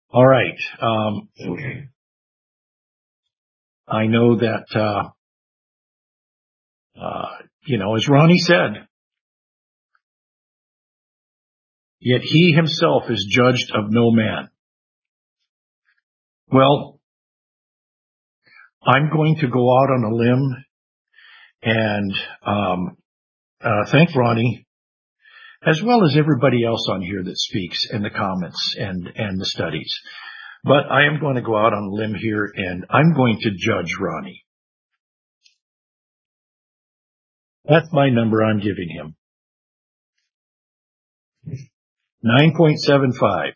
All right. I know that, as Ronnie said, yet he himself is judged of no man. Well, I'm going to go out on a limb and thank Ronnie, as well as everybody else on here that speaks in the comments and the studies. But I am going to go out on a limb here, and I'm going to judge Ronnie. That's my number I'm giving him. 9.75.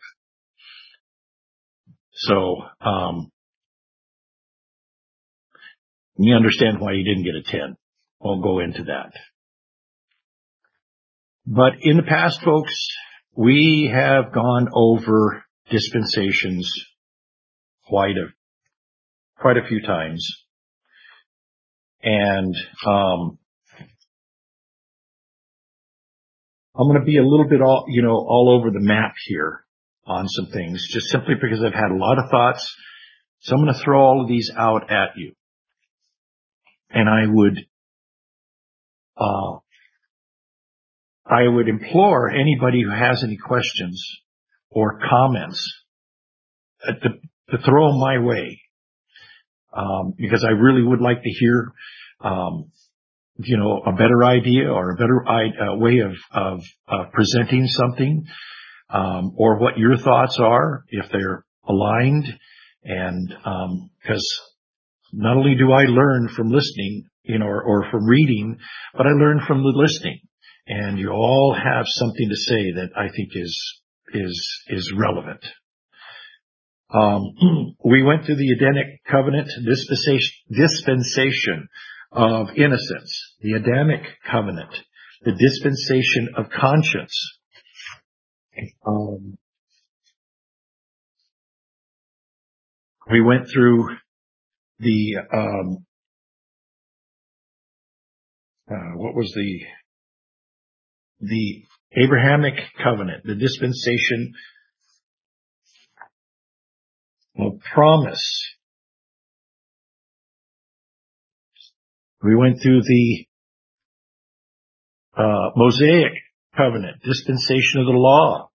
So, you understand why he didn't get a 10. I'll go into that. But in the past, folks, we have gone over dispensations quite a few times. And I'm going to be a little bit all over the map here on some things, just simply because I've had a lot of thoughts. So I'm going to throw all of these out at you. And I would implore anybody who has any questions or comments to throw them my way, because I really would like to hear, a better idea or a better way of presenting something, or what your thoughts are, if they're aligned. And because not only do I learn from listening, or from reading, but I learn from the listening. And you all have something to say that I think is relevant. We went through the Adamic covenant dispensation of innocence, the Adamic covenant, the dispensation of conscience. We went through the the Abrahamic covenant, the dispensation of promise. We went through the Mosaic covenant, dispensation of the law.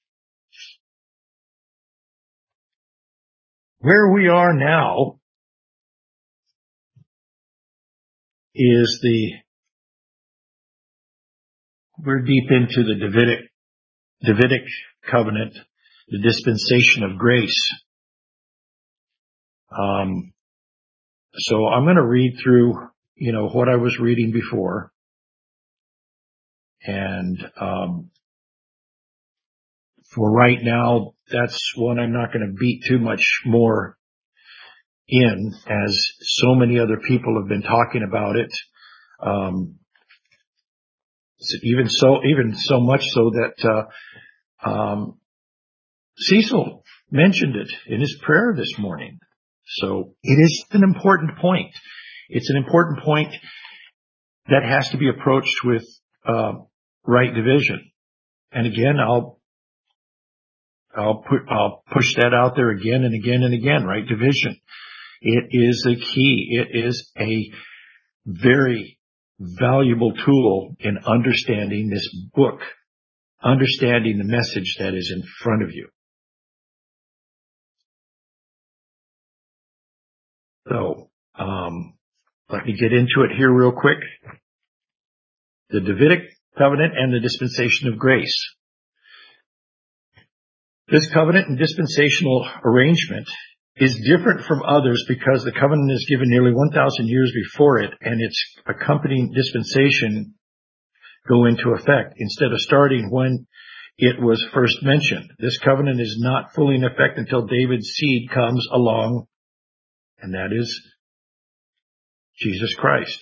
Where we are now is we're deep into the Davidic covenant, the dispensation of grace. So I'm going to read through, what I was reading before. And for right now, that's one I'm not going to beat too much more in, as so many other people have been talking about it. Even so much so that Cecil mentioned it in his prayer this morning. So it is an important point. It's an important point that has to be approached with right division. And again, I'll push that out there again and again and again. Right division. It is a key. It is a very valuable tool in understanding this book, understanding the message that is in front of you. So, let me get into it here real quick. The Davidic covenant and the dispensation of grace. This covenant and dispensational arrangement is different from others because the covenant is given nearly 1,000 years before it, and its accompanying dispensation go into effect instead of starting when it was first mentioned. This covenant is not fully in effect until David's seed comes along, and that is Jesus Christ.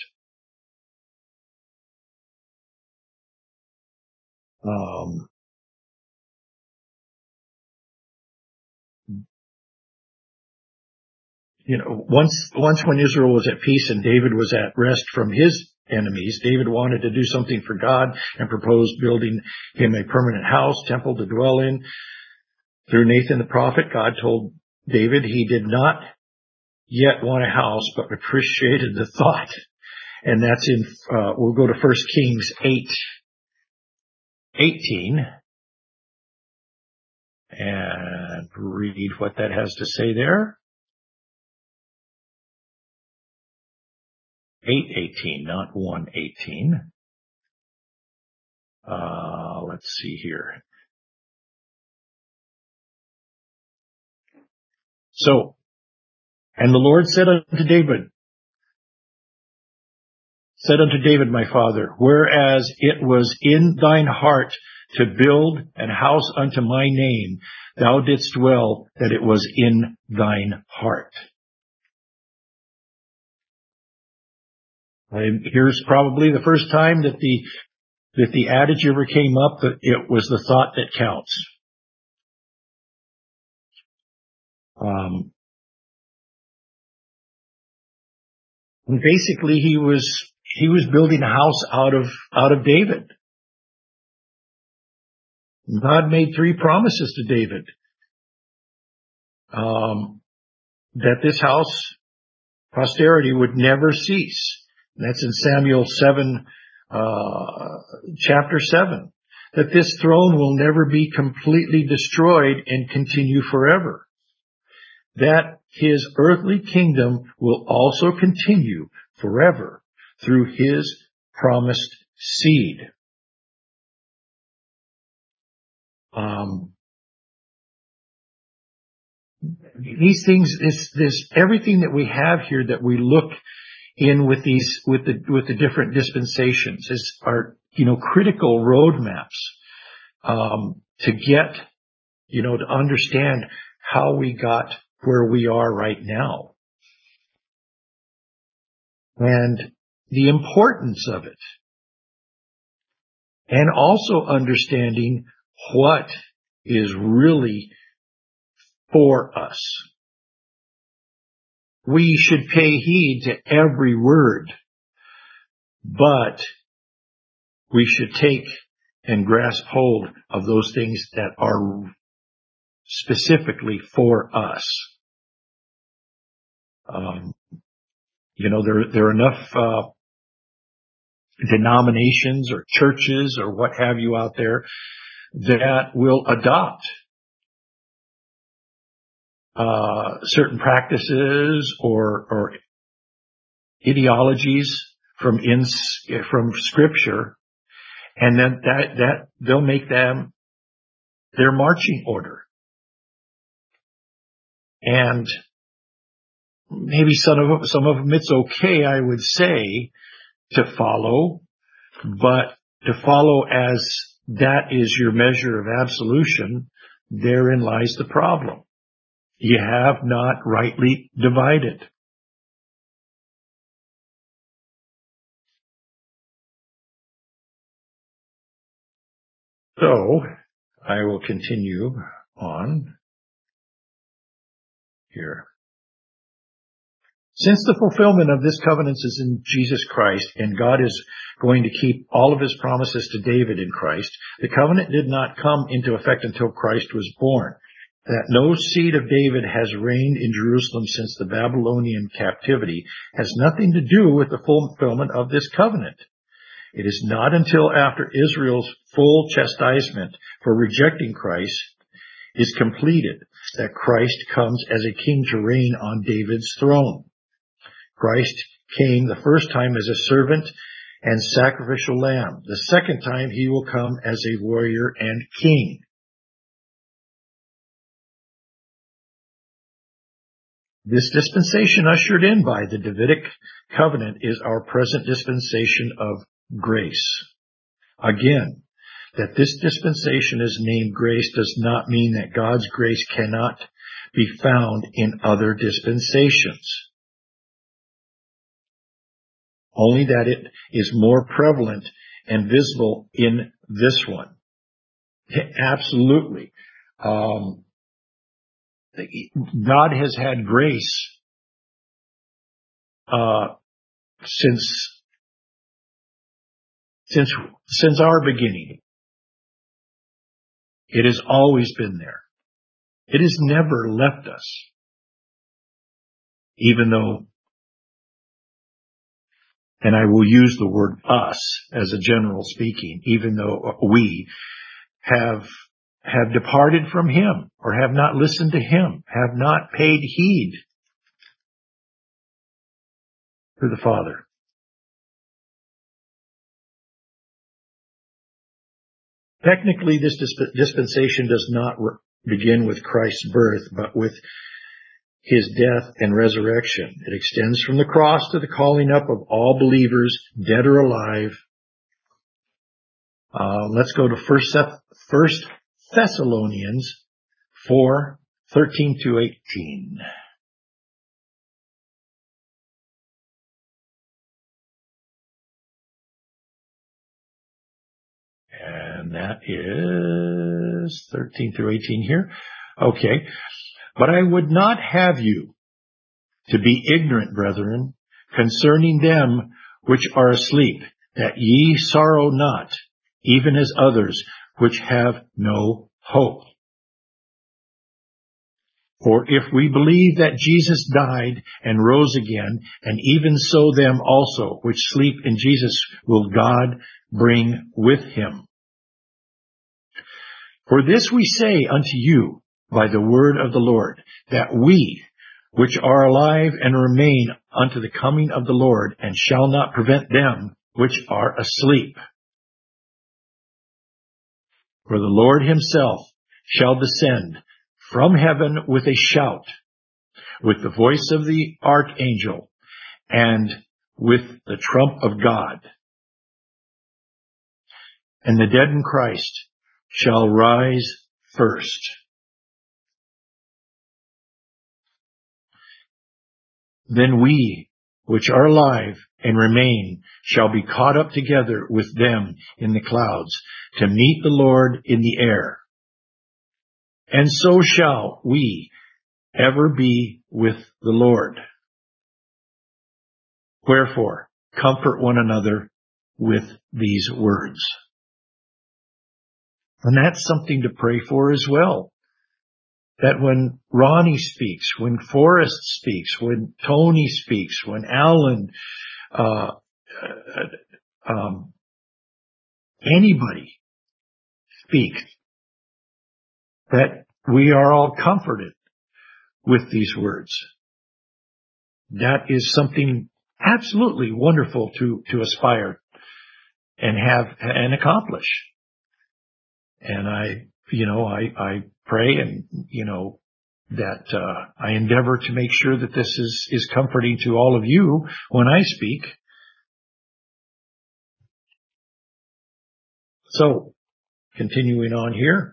Once when Israel was at peace and David was at rest from his enemies, David wanted to do something for God and proposed building him a permanent house, temple to dwell in. Through Nathan the prophet, God told David he did not yet want a house, but appreciated the thought. And that's in, we'll go to 1 Kings 8:18 and read what that has to say there. 8:18, not 1:18. Let's see here. So, and the Lord said unto David, my father, whereas it was in thine heart to build an house unto my name, thou didst dwell that it was in thine heart. And here's probably the first time that the adage ever came up that it was the thought that counts. And basically he was building a house out of David. God made 3 promises to David. That this house, posterity, would never cease. That's in Samuel 7, chapter 7. That this throne will never be completely destroyed and continue forever. That his earthly kingdom will also continue forever through his promised seed. These things, this everything that we have here that we look in with the different dispensations are critical roadmaps to get to understand how we got where we are right now and the importance of it, and also understanding what is really for us. We should pay heed to every word, but we should take and grasp hold of those things that are specifically for us. There are enough denominations or churches or what have you out there that will adopt certain practices or ideologies from Scripture, and then that they'll make them their marching order. And maybe some of them it's okay, I would say, to follow, but to follow as that is your measure of absolution, therein lies the problem. You have not rightly divided. So, I will continue on here. Since the fulfillment of this covenant is in Jesus Christ, and God is going to keep all of his promises to David in Christ, the covenant did not come into effect until Christ was born. That no seed of David has reigned in Jerusalem since the Babylonian captivity has nothing to do with the fulfillment of this covenant. It is not until after Israel's full chastisement for rejecting Christ is completed that Christ comes as a king to reign on David's throne. Christ came the first time as a servant and sacrificial lamb. The second time he will come as a warrior and king. This dispensation ushered in by the Davidic covenant is our present dispensation of grace. Again, that this dispensation is named grace does not mean that God's grace cannot be found in other dispensations. Only that it is more prevalent and visible in this one. Absolutely. God has had grace since our beginning. It has always been there. It has never left us, even though, and I will use the word us as a general speaking, even though we have departed from him or have not listened to him, have not paid heed to the Father. Technically, this dispensation does not begin with Christ's birth, but with his death and resurrection. It extends from the cross to the calling up of all believers, dead or alive. Let's go to First Thessalonians 4:13-18. And that is 13-18 here. Okay. But I would not have you to be ignorant, brethren, concerning them which are asleep, that ye sorrow not, even as others which have no hope. For if we believe that Jesus died and rose again, and even so them also which sleep in Jesus will God bring with him. For this we say unto you by the word of the Lord, that we, which are alive and remain unto the coming of the Lord, and shall not prevent them which are asleep. For the Lord himself shall descend from heaven with a shout, with the voice of the archangel, and with the trump of God. And the dead in Christ shall rise first. Then we, which are alive and remain, shall be caught up together with them in the clouds, to meet the Lord in the air. And so shall we ever be with the Lord. Wherefore, comfort one another with these words. And that's something to pray for as well. That when Ronnie speaks, when Forrest speaks, when Tony speaks, when Alan, anybody speaks, that we are all comforted with these words. That is something absolutely wonderful to aspire and have and accomplish. And I pray and, that I endeavor to make sure that this is comforting to all of you when I speak. So, continuing on here.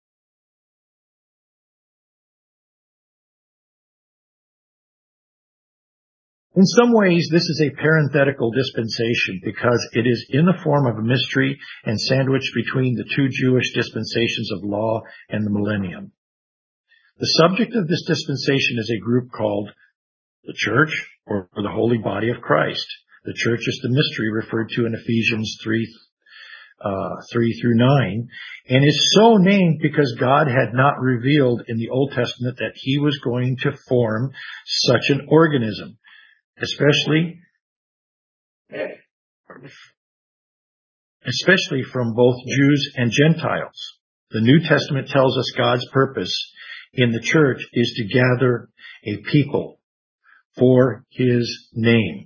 In some ways, this is a parenthetical dispensation because it is in the form of a mystery and sandwiched between the two Jewish dispensations of law and the millennium. The subject of this dispensation is a group called the church or the holy body of Christ. The church is the mystery referred to in Ephesians 3-9, and is so named because God had not revealed in the Old Testament that he was going to form such an organism, especially from both Jews and Gentiles. The New Testament tells us God's purpose in the church is to gather a people for his name.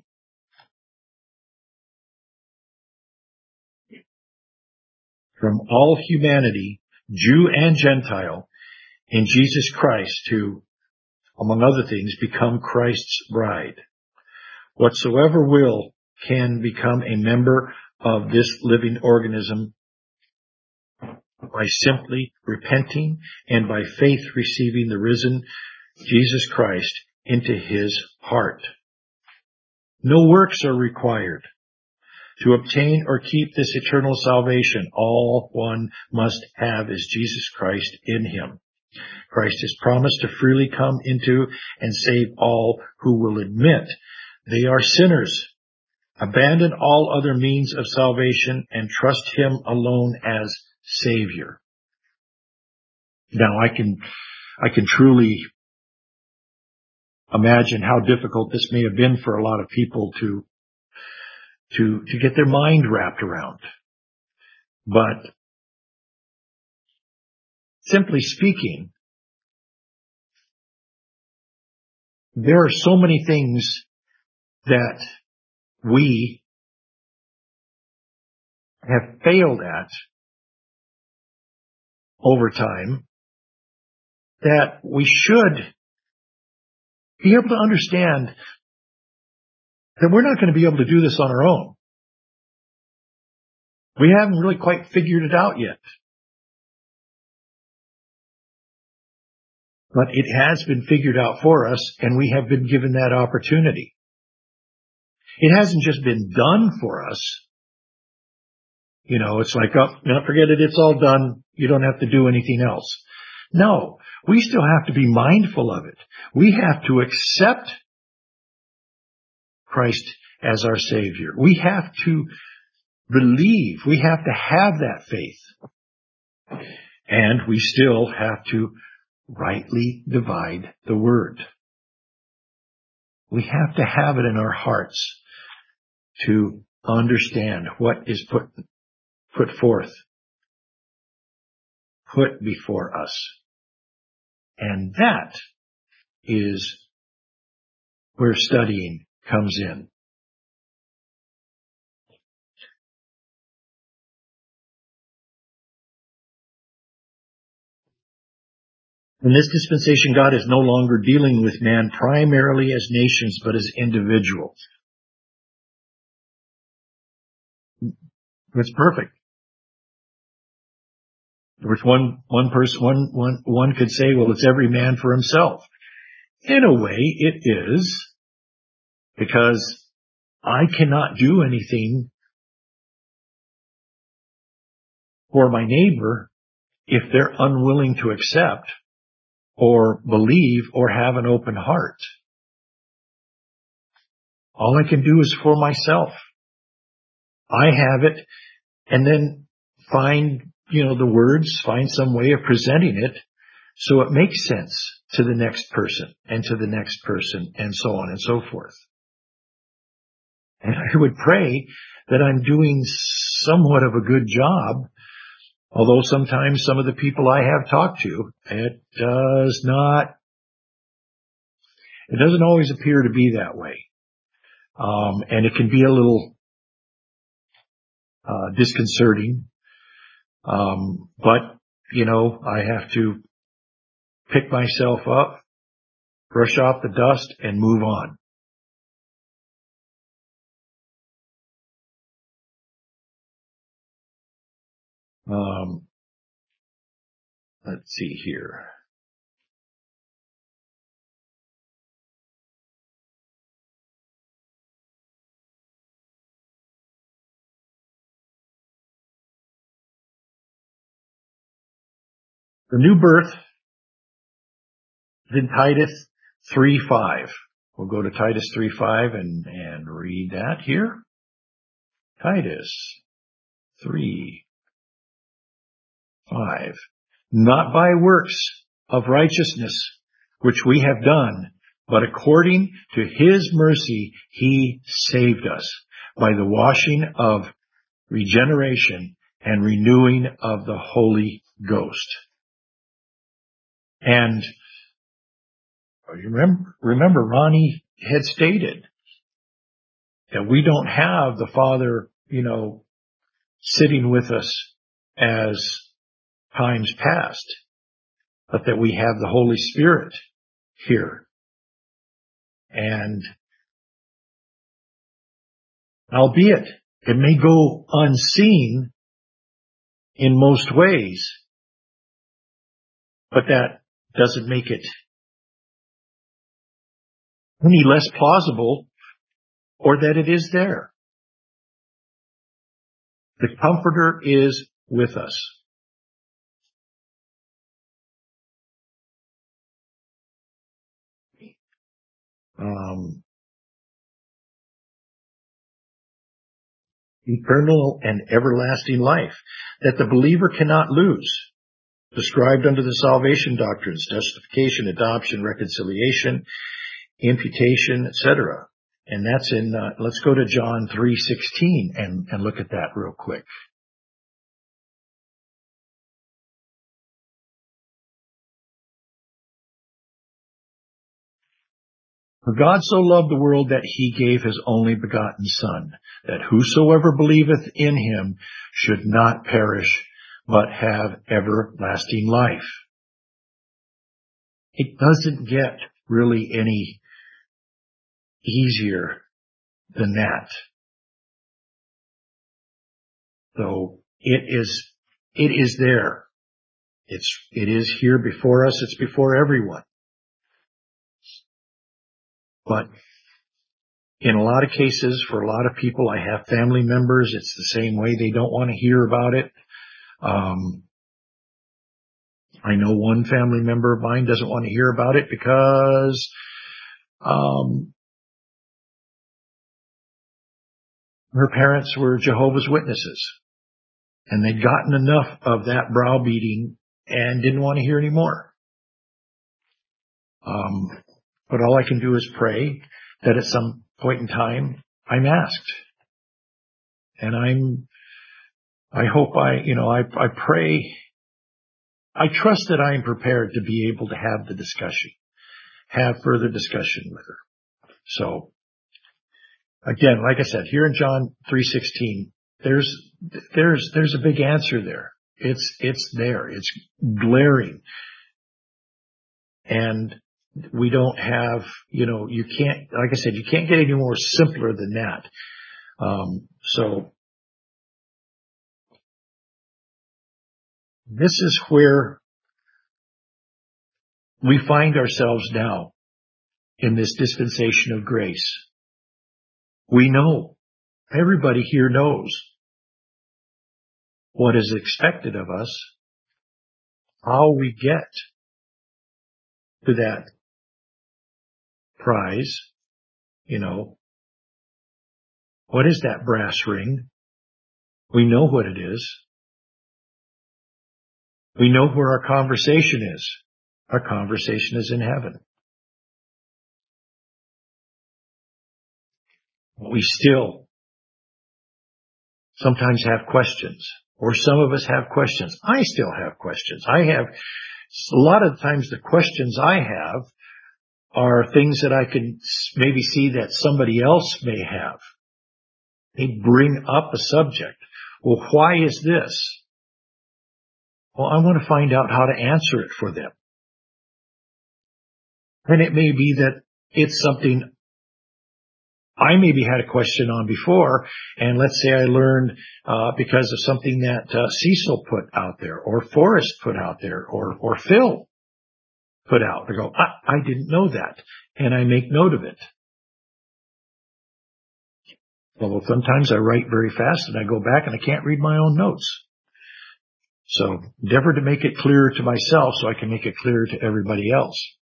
From all humanity, Jew and Gentile, in Jesus Christ to, among other things, become Christ's bride. Whatsoever will can become a member of this living organism by simply repenting and by faith receiving the risen Jesus Christ into his heart. No works are required to obtain or keep this eternal salvation. All one must have is Jesus Christ in him. Christ has promised to freely come into and save all who will admit they are sinners, abandon all other means of salvation, and trust him alone as Savior. Now, I can I can truly imagine how difficult this may have been for a lot of people to get their mind wrapped around. But simply speaking, there are so many things that we have failed at over time that we should be able to understand that we're not going to be able to do this on our own. We haven't really quite figured it out yet. But it has been figured out for us, and we have been given that opportunity. It hasn't just been done for us. You know, it's like, oh, no, forget it, it's all done. You don't have to do anything else. No, we still have to be mindful of it. We have to accept Christ as our Savior. We have to believe. We have to have that faith. And we still have to rightly divide the word. We have to have it in our hearts to understand what is put forth, put before us. And that is where studying comes in. In this dispensation, God is no longer dealing with man primarily as nations, but as individuals. It's perfect. Which one could say, well, it's every man for himself. In a way, it is, because I cannot do anything for my neighbor if they're unwilling to accept or believe or have an open heart. All I can do is for myself. I have it, and then find, the words, find some way of presenting it so it makes sense to the next person and to the next person and so on and so forth. And I would pray that I'm doing somewhat of a good job, although sometimes some of the people I have talked to, it doesn't always appear to be that way. And it can be a little disconcerting. But, I have to pick myself up, brush off the dust, and move on. Let's see here. The new birth in Titus 3:5. We'll go to Titus 3:5 and read that here. Titus 3:5. Not by works of righteousness which we have done, but according to his mercy he saved us by the washing of regeneration and renewing of the Holy Ghost. And you remember Ronnie had stated that we don't have the Father, sitting with us as times past, but that we have the Holy Spirit here. And albeit it may go unseen in most ways, but that doesn't make it any less plausible or that it is there. The Comforter is with us. Eternal and everlasting life that the believer cannot lose. described under the salvation doctrines: justification, adoption, reconciliation, imputation, etc. And that's in, let's go to John 3:16 and look at that real quick. For God so loved the world that he gave his only begotten Son, that whosoever believeth in him should not perish, but have everlasting life. It doesn't get really any easier than that. So it is there. It is here before us. It's before everyone. But in a lot of cases, for a lot of people, I have family members, it's the same way. They don't want to hear about it. I know one family member of mine doesn't want to hear about it because her parents were Jehovah's Witnesses, and they'd gotten enough of that browbeating and didn't want to hear any more. But all I can do is pray that at some point in time I'm asked. And I hope I pray, I trust that I am prepared to be able to have the discussion, have further discussion with her. So again, like I said, here in John 3:16, there's a big answer there. It's there. It's glaring. And we don't have, you can't, like I said, you can't get any more simpler than that. So this is where we find ourselves now in this dispensation of grace. We know, everybody here knows what is expected of us, how we get to that prize, what is that brass ring? We know what it is. We know where our conversation is. Our conversation is in heaven. We still sometimes have questions, or some of us have questions. I still have questions. A lot of times the questions I have are things that I can maybe see that somebody else may have. They bring up a subject. Well, why is this? Well, I want to find out how to answer it for them. And it may be that it's something I maybe had a question on before, and let's say I learned because of something that Cecil put out there, or Forrest put out there, or Phil put out. I go, I didn't know that, and I make note of it. Well, sometimes I write very fast, and I go back and I can't read my own notes. So endeavor to make it clearer to myself so I can make it clearer to everybody else.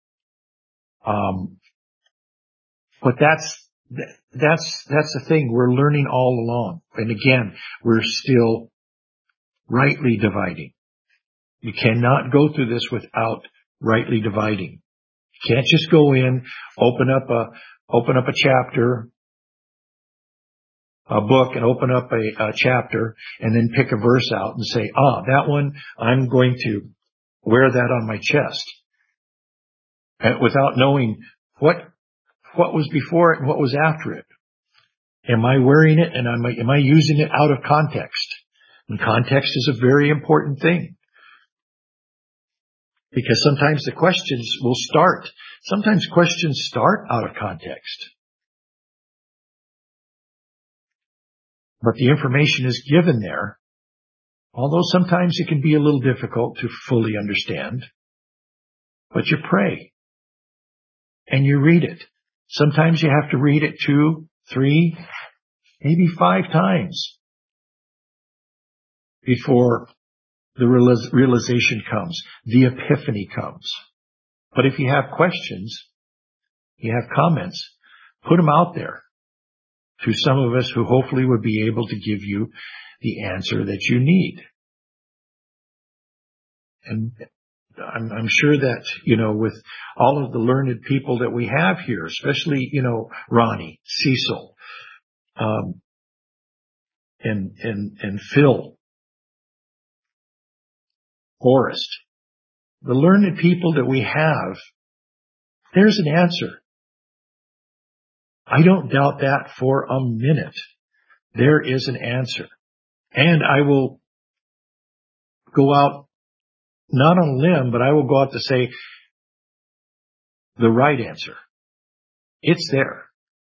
But that's the thing. We're learning all along. And again, we're still rightly dividing. You cannot go through this without rightly dividing. You can't just go in, open up a chapter, a book, and open up a chapter, and then pick a verse out and say, that one, I'm going to wear that on my chest. And without knowing what was before it and what was after it. Am I wearing it, and am I using it out of context? And context is a very important thing. Because sometimes the questions will start. Sometimes questions start out of context. But the information is given there. Although sometimes it can be a little difficult to fully understand. But you pray. And you read it. Sometimes you have to read it 2, 3, maybe 5 times before the realization comes, the epiphany comes. But if you have questions, you have comments, put them out there to some of us who hopefully would be able to give you the answer that you need. And I'm sure that, with all of the learned people that we have here, especially, Ronnie, Cecil, and Phil, Forrest, the learned people that we have, there's an answer. I don't doubt that for a minute. There is an answer. And I will go out, not on a limb, but I will go out to say the right answer. It's there.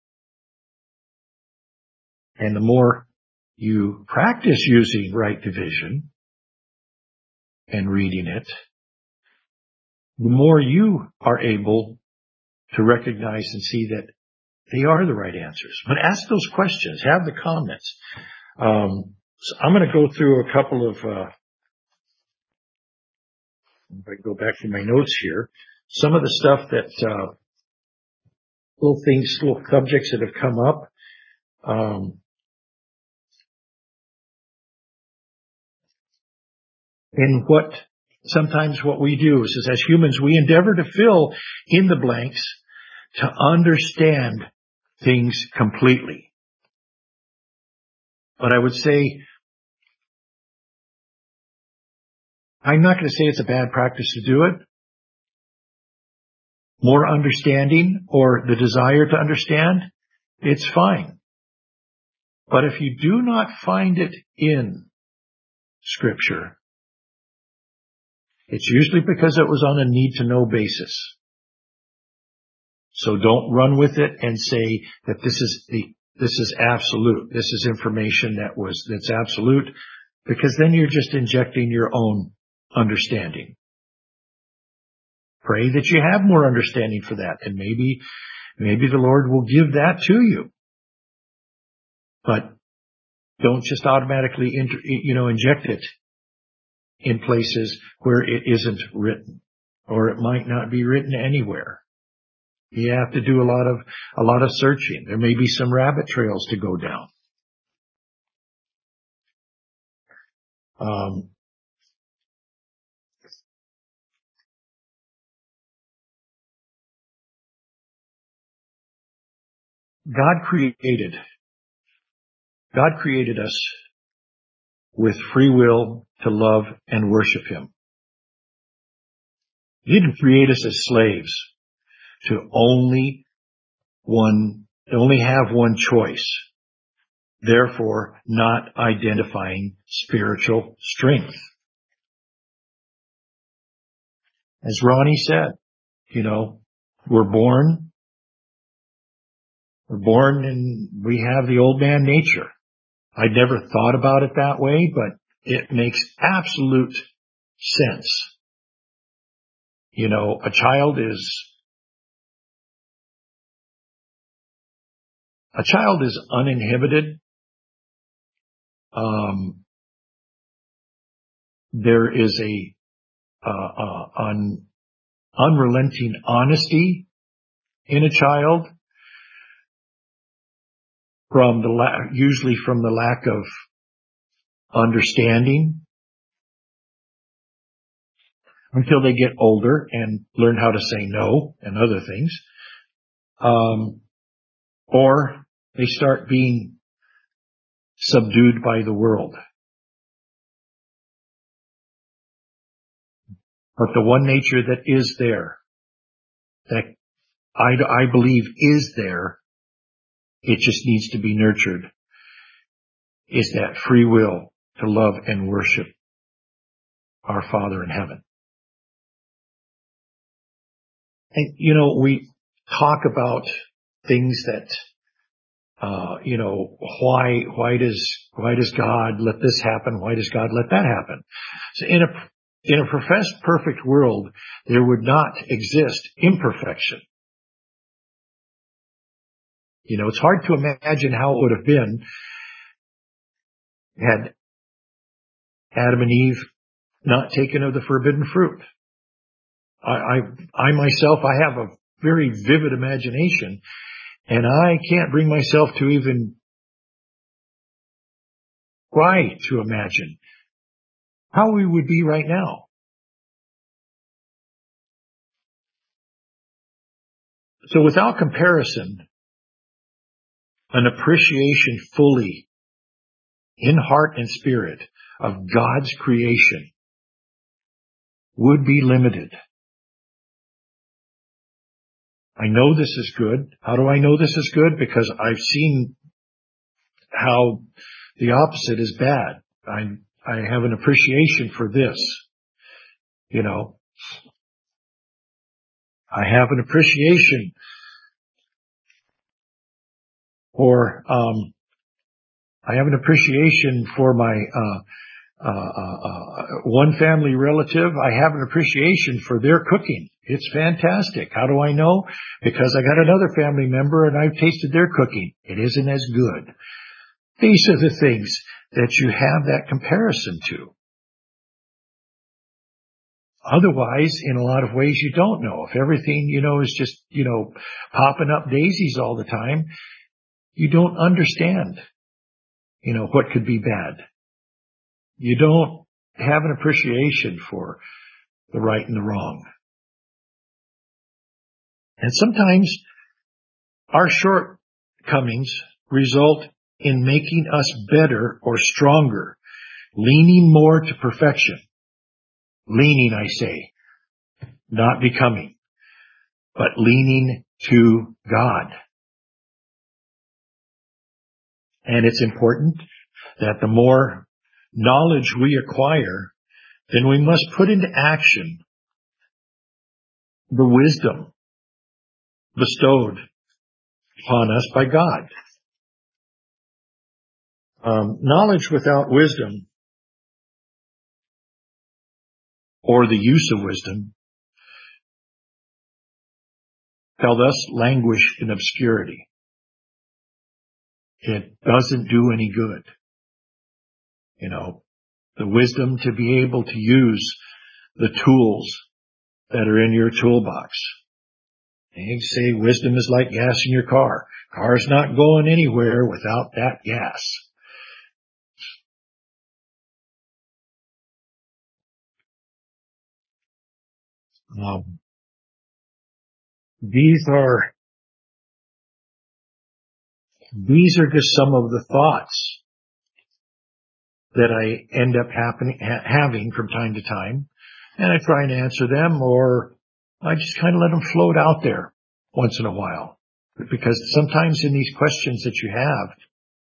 And the more you practice using right division and reading it, the more you are able to recognize and see that they are the right answers. But ask those questions. Have the comments. So I'm going to go through a couple of, if I go back to my notes here, some of the stuff that, little subjects that have come up. And sometimes what we do is as humans, we endeavor to fill in the blanks to understand things completely. But I would say, I'm not going to say it's a bad practice to do it. More understanding or the desire to understand, it's fine. But if you do not find it in Scripture, it's usually because it was on a need-to-know basis. So don't run with it and say that this is absolute. This is information that's absolute, because then you're just injecting your own understanding. Pray that you have more understanding for that, and maybe the Lord will give that to you. But don't just automatically inject it in places where it isn't written, or it might not be written anywhere. You have to do a lot of searching. There may be some rabbit trails to go down. God created us with free will to love and worship Him. He didn't create us as slaves to only have one choice, therefore not identifying spiritual strength. As Ronnie said, we're born and we have the old man nature. I never thought about it that way, but it makes absolute sense. A child is uninhibited. There is an unrelenting honesty in a child usually from the lack of understanding, until they get older and learn how to say no and other things. Or they start being subdued by the world. But the one nature that is there, that I believe is there, it just needs to be nurtured, is that free will to love and worship our Father in heaven. And, we talk about things that, why does God let this happen? Why does God let that happen? So in a professed perfect world, there would not exist imperfection. It's hard to imagine how it would have been had Adam and Eve not taken of the forbidden fruit. I myself, I have a very vivid imagination, and I can't bring myself to even try to imagine how we would be right now So without comparison, an appreciation fully in heart and spirit of God's creation would be limited. I know this is good. How do I know this is good? Because I've seen how the opposite is bad. I have an appreciation for this. I have an appreciation for, my, one family relative. I have an appreciation for their cooking. It's fantastic. How do I know? Because I got another family member and I've tasted their cooking. It isn't as good. These are the things that you have that comparison to. Otherwise, in a lot of ways, you don't know. If everything, is just, popping up daisies all the time, you don't understand, what could be bad. You don't have an appreciation for the right and the wrong. And sometimes our shortcomings result in making us better or stronger, leaning more to perfection. Leaning, I say, not becoming, but leaning to God. And it's important that the more knowledge we acquire, then we must put into action the wisdom bestowed upon us by God. Knowledge without wisdom, or the use of wisdom, shall thus languish in obscurity. It doesn't do any good. The wisdom to be able to use the tools that are in your toolbox. And you say wisdom is like gas in your car. Car's not going anywhere without that gas. These are just some of the thoughts that I end up having from time to time. And I try and answer them, or I just kind of let them float out there once in a while. Because sometimes in these questions that you have,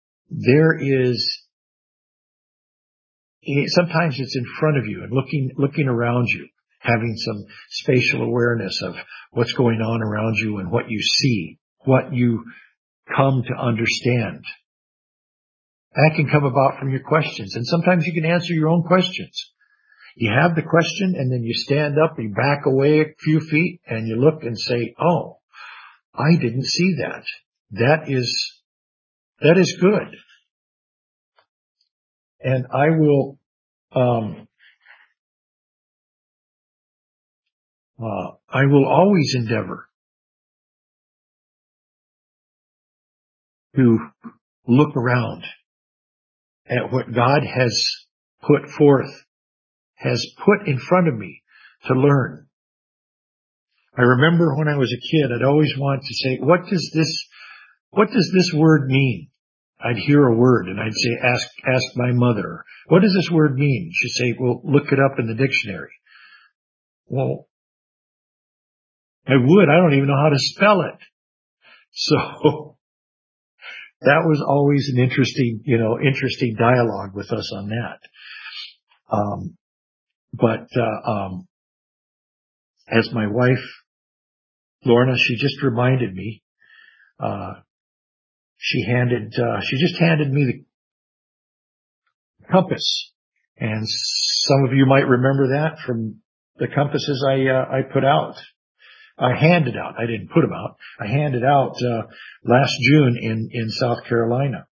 sometimes it's in front of you and looking around you, having some spatial awareness of what's going on around you and what you see, what you come to understand. That can come about from your questions. And sometimes you can answer your own questions. You have the question and then you stand up, you back away a few feet and you look and say, oh, I didn't see that. That is good. And I will, always endeavor to look around at what God has put in front of me to learn. I remember when I was a kid, I'd always want to say, what does this word mean? I'd hear a word and I'd say, ask my mother, what does this word mean? She'd say, well, look it up in the dictionary. Well, I don't even know how to spell it. So that was always an interesting dialogue with us on that. But as my wife, Lorna, she just reminded me, she just handed me the compass. And some of you might remember that from the compasses I put out. I handed out. I didn't put them out. I handed out last June in South Carolina.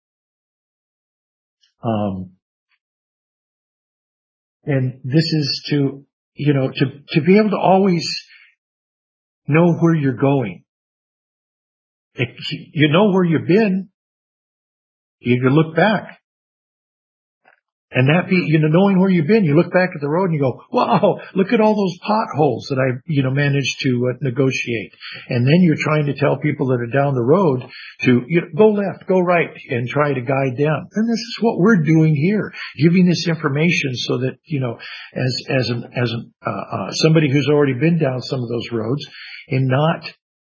And this is to be able to always know where you're going. If you know where you've been, you can look back. And that be, knowing where you've been, you look back at the road and you go, wow, look at all those potholes that I, managed to negotiate. And then you're trying to tell people that are down the road to go left, go right, and try to guide them. And this is what we're doing here, giving this information so that, as somebody who's already been down some of those roads and not,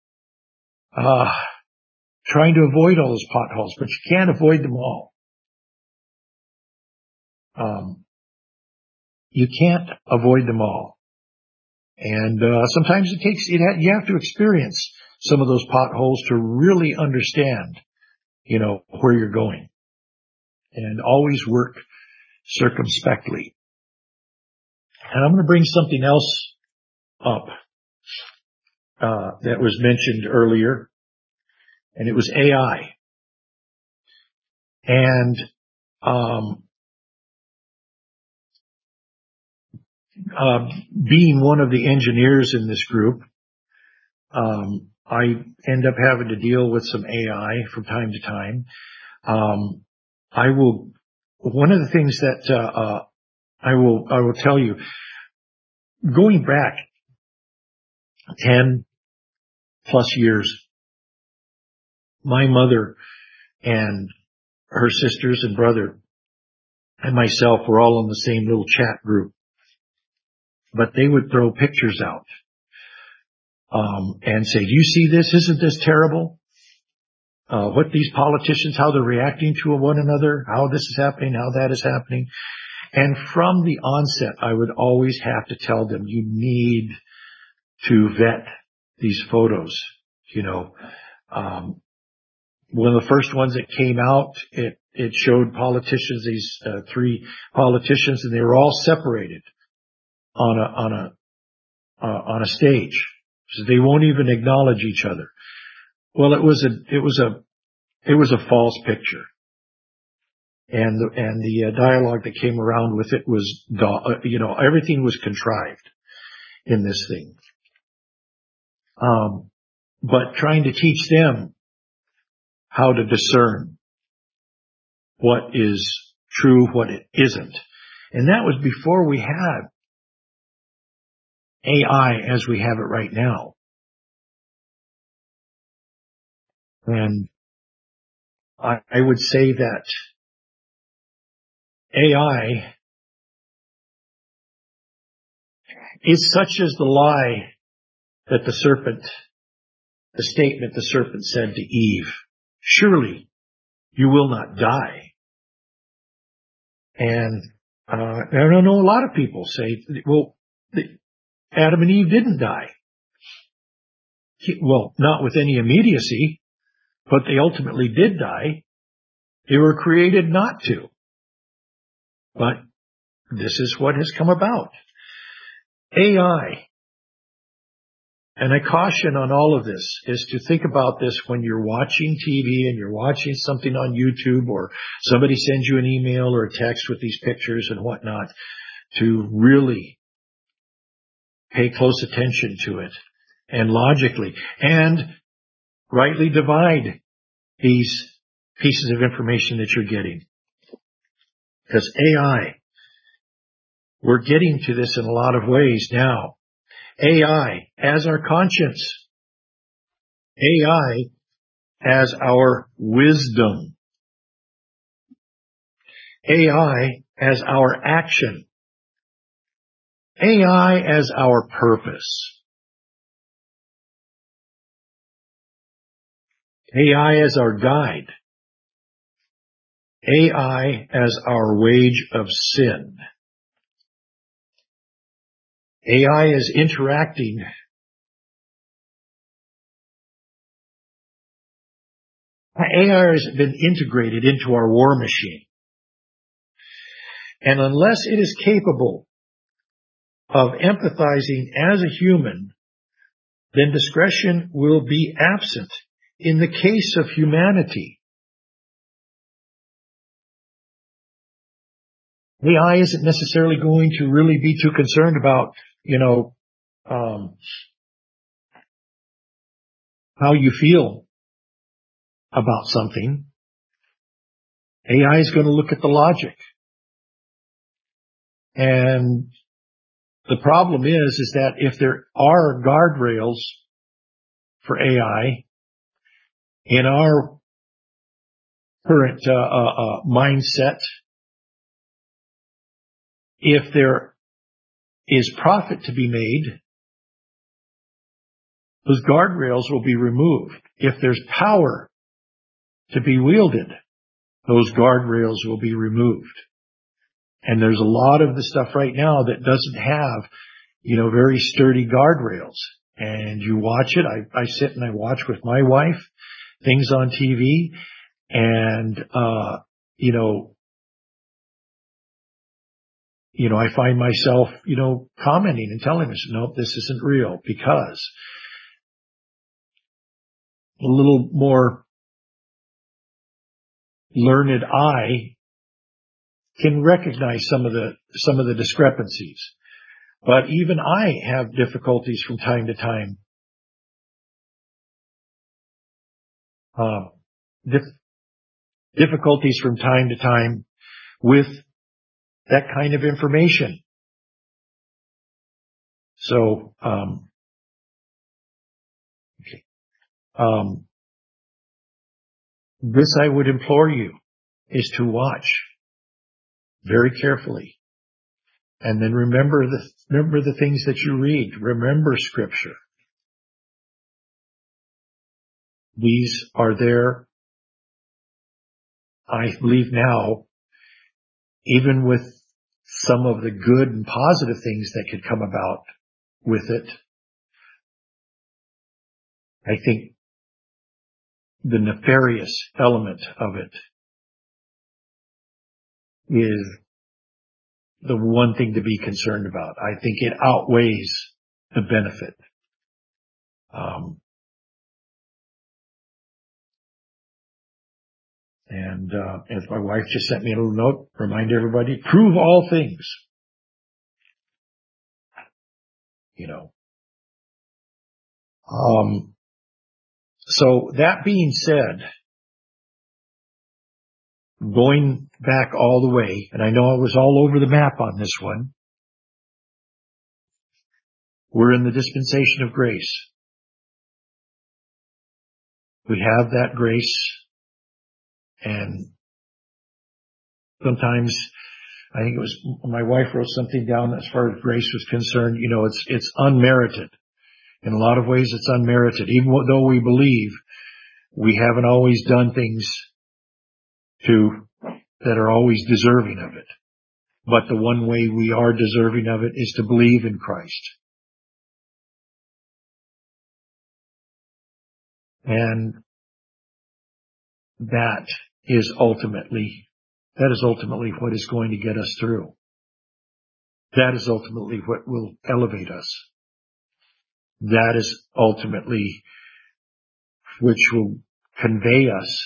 trying to avoid all those potholes, but you can't avoid them all. You can't avoid them all. And sometimes you have to experience some of those potholes to really understand, where you're going. And always work circumspectly. And I'm going to bring something else up that was mentioned earlier, and it was AI. And being one of the engineers in this group, I end up having to deal with some AI from time to time. One of the things that I will tell you, going back 10 plus years, my mother and her sisters and brother and myself were all in the same little chat group. But they would throw pictures out and say, do you see this? Isn't this terrible? What these politicians, how they're reacting to one another, how this is happening, how that is happening. And from the onset, I would always have to tell them, you need to vet these photos. One of the first ones that came out, it showed politicians, these 3 politicians, and they were all separated on a stage. So they won't even acknowledge each other. Well, it was a false picture. And the dialogue that came around with it was, everything was contrived in this thing. But trying to teach them how to discern what is true, what it isn't. And that was before we had AI as we have it right now. And I would say that AI is such as the lie that the statement the serpent said to Eve, surely you will not die. And I know a lot of people say, well, Adam and Eve didn't die. Well, not with any immediacy, but they ultimately did die. They were created not to. But this is what has come about. AI. And I caution on all of this is to think about this when you're watching TV and you're watching something on YouTube or somebody sends you an email or a text with these pictures and whatnot, to really pay close attention to it and logically and rightly divide these pieces of information that you're getting. Because AI, we're getting to this in a lot of ways now. AI as our conscience. AI as our wisdom. AI as our action. AI as our purpose. AI as our guide. AI as our wage of sin. AI is interacting. AI has been integrated into our war machine. And unless it is capable of empathizing as a human, then discretion will be absent in the case of humanity. AI isn't necessarily going to really be too concerned about, how you feel about something. AI is going to look at the logic. And the problem is that if there are guardrails for AI in our current mindset, if there is profit to be made, those guardrails will be removed. If there's power to be wielded, those guardrails will be removed. And there's a lot of the stuff right now that doesn't have, very sturdy guardrails. And you watch it. I sit and I watch with my wife things on TV, and I find myself, commenting and telling us, nope, this isn't real, because a little more learned eye can recognize some of the discrepancies. But even I have difficulties from time to time. Difficulties from time to time with that kind of information. So, this I would implore you is to watch very carefully. And then remember the things that you read. Remember Scripture. These are there, I believe now, even with some of the good and positive things that could come about with it. I think the nefarious element of it is the one thing to be concerned about. I think it outweighs the benefit. As my wife just sent me a little note, remind everybody, prove all things. So that being said, going back all the way, and I know I was all over the map on this one, we're in the dispensation of grace. We have that grace, and sometimes, I think it was my wife wrote something down as far as grace was concerned, it's unmerited. In a lot of ways, it's unmerited. Even though we believe, we haven't always done things that are always deserving of it. But the one way we are deserving of it is to believe in Christ. And that is ultimately what is going to get us through. That is ultimately what will elevate us. That is ultimately which will convey us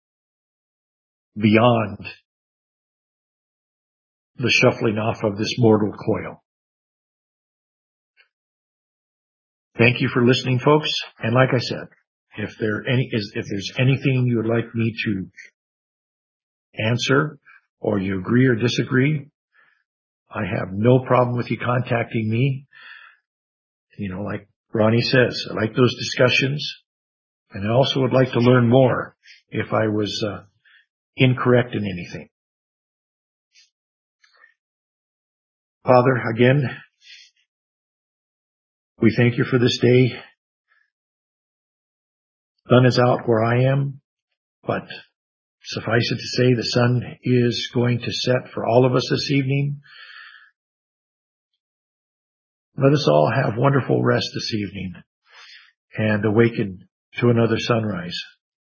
beyond the shuffling off of this mortal coil. Thank you for listening, folks. And like I said, if there's anything you would like me to answer, or you agree or disagree, I have no problem with you contacting me. Like Ronnie says, I like those discussions. And I also would like to learn more if I was incorrect in anything. Father, again, we thank you for this day. Sun is out where I am, but suffice it to say, the sun is going to set for all of us this evening. Let us all have wonderful rest this evening and awaken to another sunrise,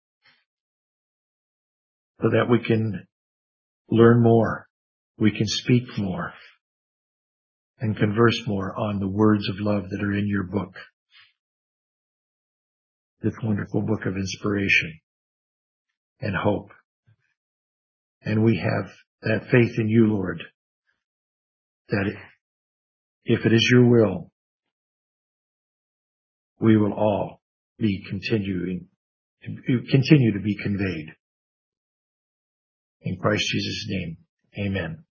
so that we can learn more, we can speak more, and converse more on the words of love that are in your book, this wonderful book of inspiration and hope. And we have that faith in you, Lord, that if it is your will, we will all be continue to be conveyed. In Christ Jesus' name, amen.